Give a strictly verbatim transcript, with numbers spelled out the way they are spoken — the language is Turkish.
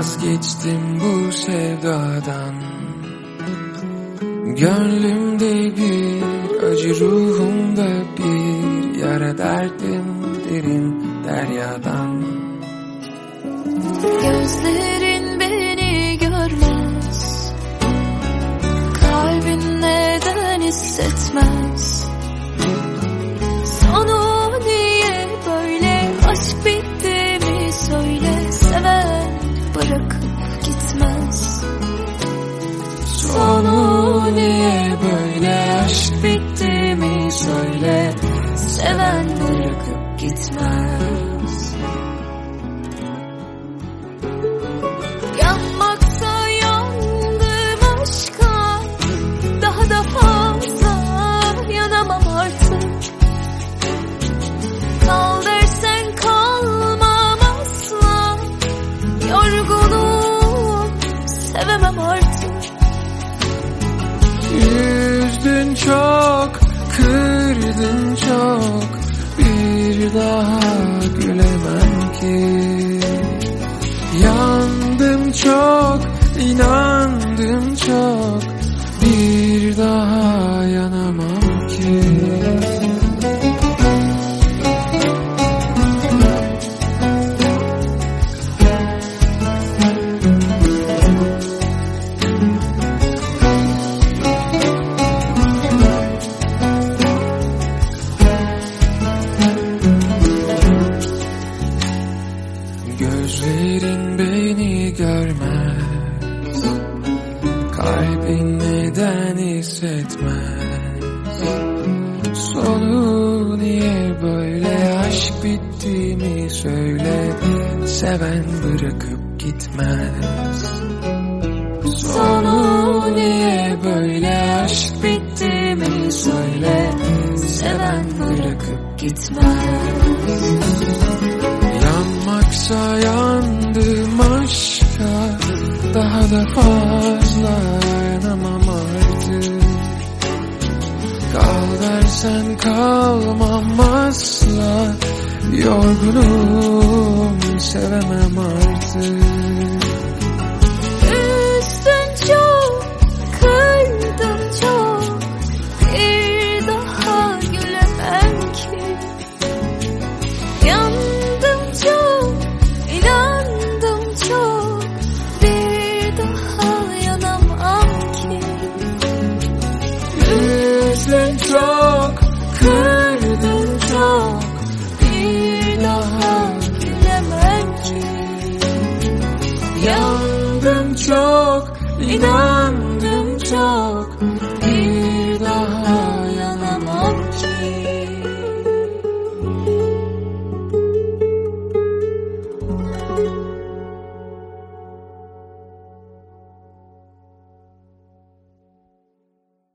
Vazgeçtim bu sevdadan. Gönlümde bir acı, ruhumda bir yara, derdim derin deryadan. Gözlerin beni görmez, kalbin neden hissetmez? Sonu niye böyle, aşk bitti mi söyle, seven bırakıp gitmez. Sonu niye böyle, aşk bitti mi söyle, seven bırakıp gitmez. Yanmaksa yandım aşka, daha da fazla yanamam artık. Kal dersen kalmam asla, yorgunum sevemem artık. Üzdün çok, kırdın çok, bir daha gülemem ki. Yandım çok, inandım çok, bir daha yanamam ki. Gözlerin beni görmez, kalbin neden hissetmez? Sonu niye böyle, aşk bitti mi söyle, seven bırakıp gitmez. Sonu niye böyle, aşk bitti mi söyle, seven bırakıp gitmez. Yanmaksa yandım aşka, daha da fazla yanamam artık. Kal dersen kalmam asla, yorgunum sevemem artık. Üzdün çok, kırdın çok, bir daha gülemem ki. Yandım çok, inandım çok, bir daha yanamam ki. Üzdün çok, kırdın çok, Bir daha gülemem ki. yandım çok, inandım çok,